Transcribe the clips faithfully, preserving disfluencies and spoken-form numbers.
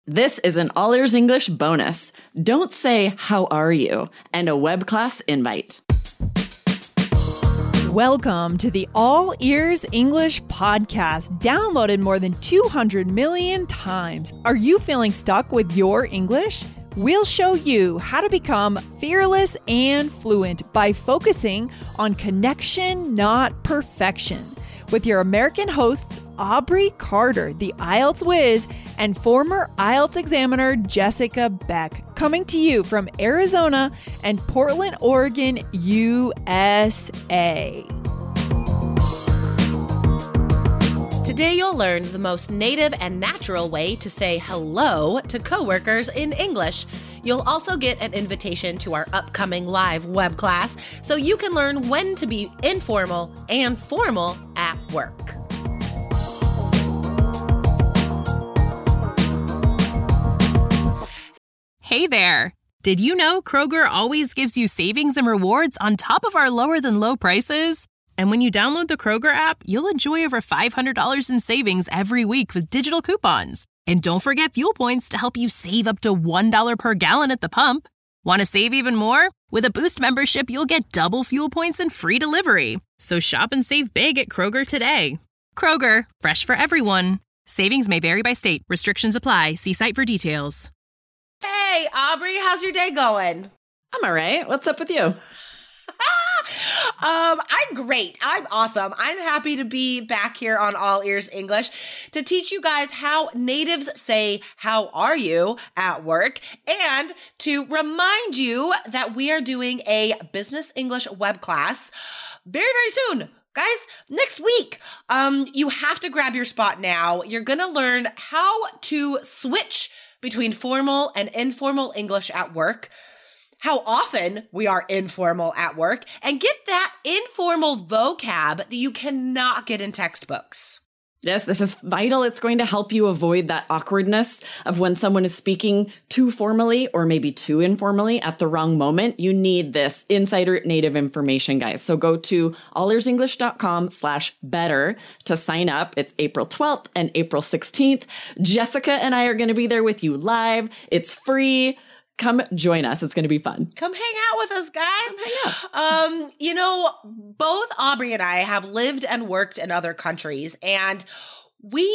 This is an All Ears English bonus. Don't say, how are you? And a web class invite. Welcome to the All Ears English podcast, downloaded more than two hundred million times. Are you feeling stuck with your English? We'll show you how to become fearless and fluent by focusing on connection, not perfection. With your American hosts, Aubrey Carter, the I E L T S whiz, and former I E L T S examiner Jessica Beck, coming to you from Arizona and Portland, Oregon, U S A. Today you'll learn the most native and natural way to say hello to coworkers in English. You'll also get an invitation to our upcoming live web class so you can learn when to be informal and formal at work. Hey there! Did you know Kroger always gives you savings and rewards on top of our lower than low prices? And when you download the Kroger app, you'll enjoy over five hundred dollars in savings every week with digital coupons. And don't forget fuel points to help you save up to one dollar per gallon at the pump. Want to save even more? With a Boost membership, you'll get double fuel points and free delivery. So shop and save big at Kroger today. Kroger, fresh for everyone. Savings may vary by state. Restrictions apply. See site for details. Hey, Aubrey, how's your day going? I'm all right. What's up with you? Um, I'm great. I'm awesome. I'm happy to be back here on All Ears English to teach you guys how natives say, how are you at work, and to remind you that we are doing a business English web class very, very soon. Guys, next week, um, you have to grab your spot now. You're going to learn how to switch between formal and informal English at work, how often we are informal at work, and get that informal vocab that you cannot get in textbooks. Yes, this is vital. It's going to help you avoid that awkwardness of when someone is speaking too formally or maybe too informally at the wrong moment. You need this insider native information, guys. So go to allearsenglish.com slash better to sign up. It's April twelfth and April sixteenth. Jessica and I are going to be there with you live. It's free. Come join us. It's going to be fun. Come hang out with us, guys. Um, you know, both Aubrey and I have lived and worked in other countries, and we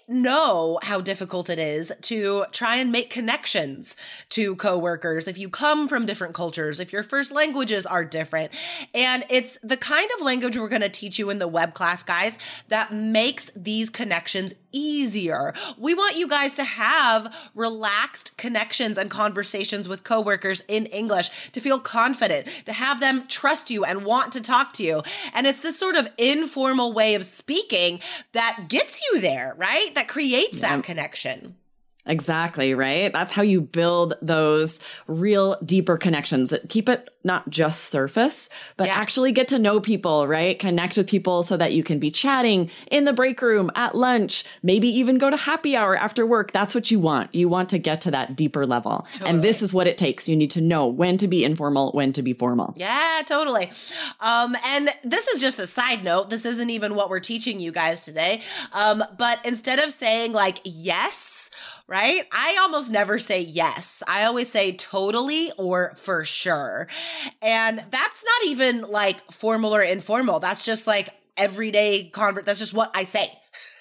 know how difficult it is to try and make connections to coworkers if you come from different cultures, if your first languages are different. And it's the kind of language we're going to teach you in the web class, guys, that makes these connections easier. We want you guys to have relaxed connections and conversations with coworkers in English, to feel confident, to have them trust you and want to talk to you. And it's this sort of informal way of speaking that gets you there, right? That creates yeah. that connection. Exactly, right? That's how you build those real deeper connections. Keep it not just surface, but yeah. actually get to know people, right? Connect with people so that you can be chatting in the break room, at lunch, maybe even go to happy hour after work. That's what you want. You want to get to that deeper level. Totally. And this is what it takes. You need to know when to be informal, when to be formal. Yeah, totally. Um, and this is just a side note. This isn't even what we're teaching you guys today. Um, but instead of saying like, yes, right? I almost never say yes. I always say totally or for sure. And that's not even like formal or informal. That's just like everyday convert. That's just what I say.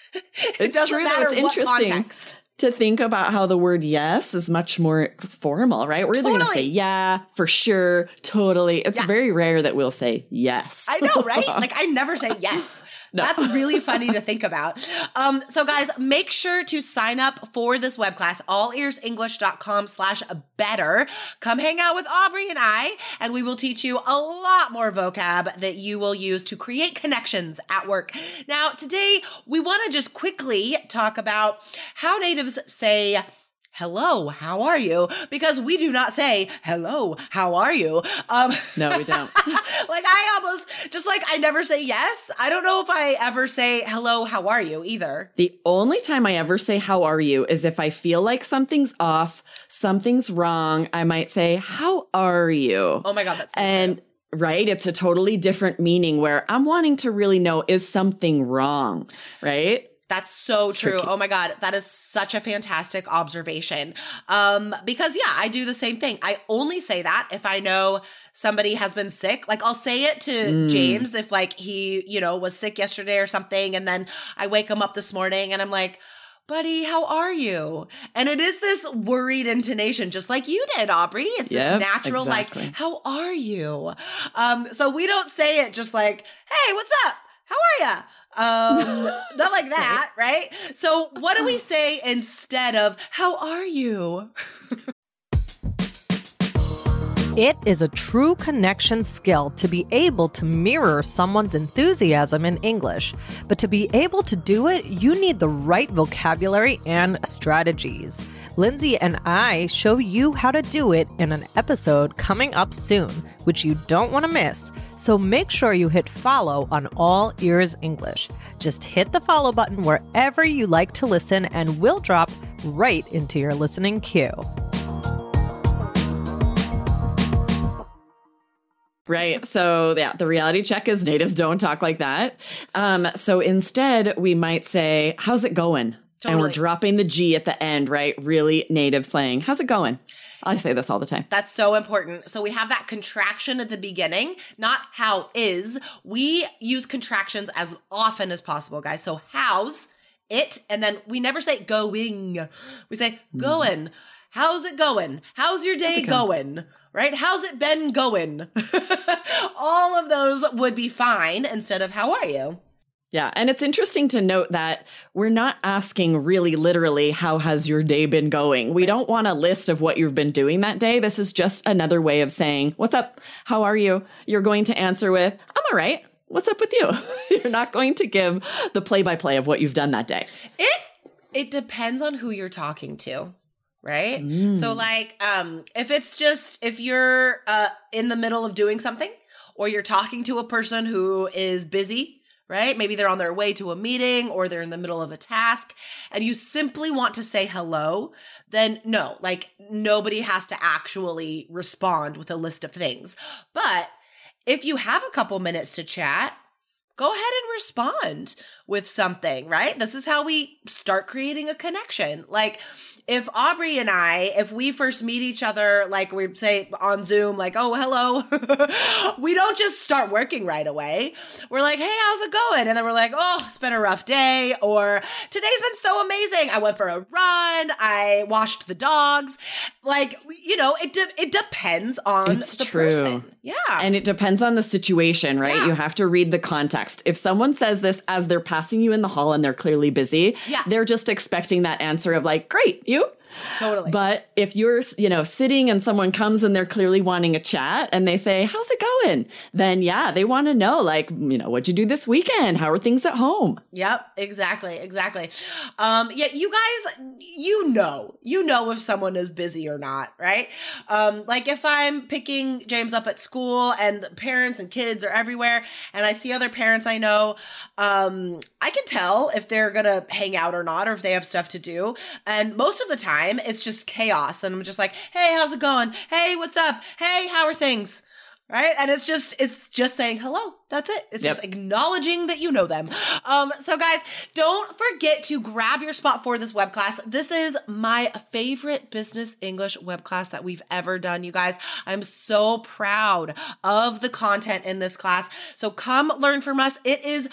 It it's doesn't true, matter though. It's what interesting context. To think about how the word yes is much more formal, right? We're either Totally. going to say yeah, for sure, totally. It's Yeah. very rare that we'll say yes. I know, right? Like I never say yes. No. That's really funny to think about. Um, so guys, make sure to sign up for this web class, allearsenglish.com slash better. Come hang out with Aubrey and I, and we will teach you a lot more vocab that you will use to create connections at work. Now, today, we want to just quickly talk about how natives say hello, how are you? Because we do not say, hello, how are you? Um, no, we don't. Like I almost, just like I never say yes. I don't know if I ever say, hello, how are you either. The only time I ever say, how are you, is if I feel like something's off, something's wrong. I might say, how are you? Oh my God, that's so And true. Right? It's a totally different meaning where I'm wanting to really know, is something wrong, right? That's so It's true. tricky. Oh my God. That is such a fantastic observation. Um, because yeah, I do the same thing. I only say that if I know somebody has been sick. Like I'll say it to Mm. James if like he, you know, was sick yesterday or something. And then I wake him up this morning and I'm like, buddy, how are you? And it is this worried intonation, just like you did, Aubrey. It's Yep, this natural, exactly. like, how are you? Um, so we don't say it just like, hey, what's up? How are ya? Um, not like that, right? So what do we say instead of, how are you? It is a true connection skill to be able to mirror someone's enthusiasm in English. But to be able to do it, you need the right vocabulary and strategies. Lindsay and I show you how to do it in an episode coming up soon, which you don't want to miss. So make sure you hit follow on All Ears English. Just hit the follow button wherever you like to listen, and we'll drop right into your listening queue. Right. So yeah, the reality check is natives don't talk like that. Um, so instead we might say, how's it going? And we're Totally. dropping the G at the end, right? Really native slang. How's it going? I say this all the time. That's so important. So we have that contraction at the beginning, not how is. We use contractions as often as possible, guys. So how's it? And then we never say going. We say going. How's it going? How's your day it going? going? Right? How's it been going? All of those would be fine instead of how are you? Yeah. And it's interesting to note that we're not asking really literally, how has your day been going? We don't want a list of what you've been doing that day. This is just another way of saying, what's up? How are you? You're going to answer with, I'm all right. What's up with you? You're not going to give the play-by-play of what you've done that day. It it depends on who you're talking to, right? Mm. So like um if it's just if you're uh in the middle of doing something, or you're talking to a person who is busy, right? Maybe they're on their way to a meeting, or they're in the middle of a task, and you simply want to say hello, then no, like nobody has to actually respond with a list of things. But if you have a couple minutes to chat, go ahead and respond with something, right? This is how we start creating a connection. Like if Aubrey and I, if we first meet each other, like we say on Zoom, like, oh, hello, we don't just start working right away. We're like, hey, how's it going? And then we're like, oh, it's been a rough day, or today's been so amazing. I went for a run. I washed the dogs. Like, you know, it de- it depends on It's the true. person. Yeah. And it depends on the situation, right? Yeah. You have to read the context. If someone says this as they're passing you in the hall and they're clearly busy, Yeah. they're just expecting that answer of like, great, you? Totally. But if you're, you know, sitting and someone comes and they're clearly wanting a chat and they say, how's it going? Then yeah, they want to know, like, you know, what'd you do this weekend? How are things at home? Yep, exactly, exactly. Um, yeah, you guys, you know, you know if someone is busy or not, right? Um, like if I'm picking James up at school and parents and kids are everywhere, and I see other parents I know, um, I can tell if they're gonna hang out or not, or if they have stuff to do. And most of the time, it's just chaos, and I'm just like, hey, how's it going? Hey, what's up? Hey, how are things? Right? And it's just, it's just saying hello. That's it. It's Yep. just acknowledging that you know them. Um, so guys, don't forget to grab your spot for this web class. This is my favorite business English web class that we've ever done, you guys. I'm so proud of the content in this class. So come learn from us. It is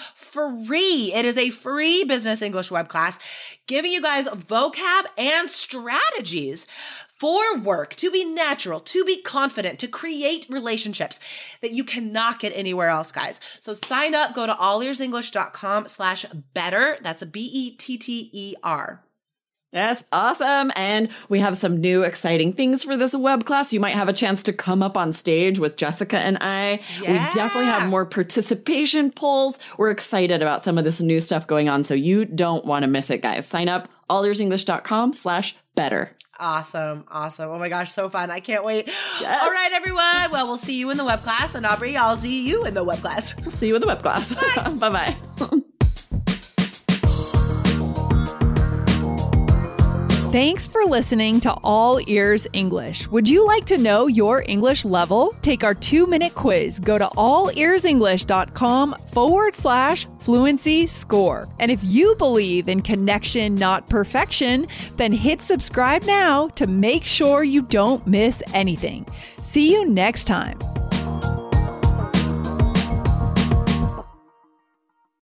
free. It is a free business English web class, giving you guys vocab and strategies for work, to be natural, to be confident, to create relationships that you cannot get anywhere else, guys. So sign up, go to allearsenglish.com slash better. That's a B E T T E R. Yes, awesome. And we have some new exciting things for this web class. You might have a chance to come up on stage with Jessica and I. Yeah. We definitely have more participation polls. We're excited about some of this new stuff going on, so you don't want to miss it, guys. Sign up, allearsenglish.com slash better. Awesome. Awesome. Oh my gosh, so fun. I can't wait. Yes. All right, everyone. Well, we'll see you in the web class. And Aubrey, I'll see you in the web class. See you in the web class. Bye-bye. Thanks for listening to All Ears English. Would you like to know your English level? Take our two-minute quiz. Go to allearsenglish.com forward slash fluency score. And if you believe in connection, not perfection, then hit subscribe now to make sure you don't miss anything. See you next time.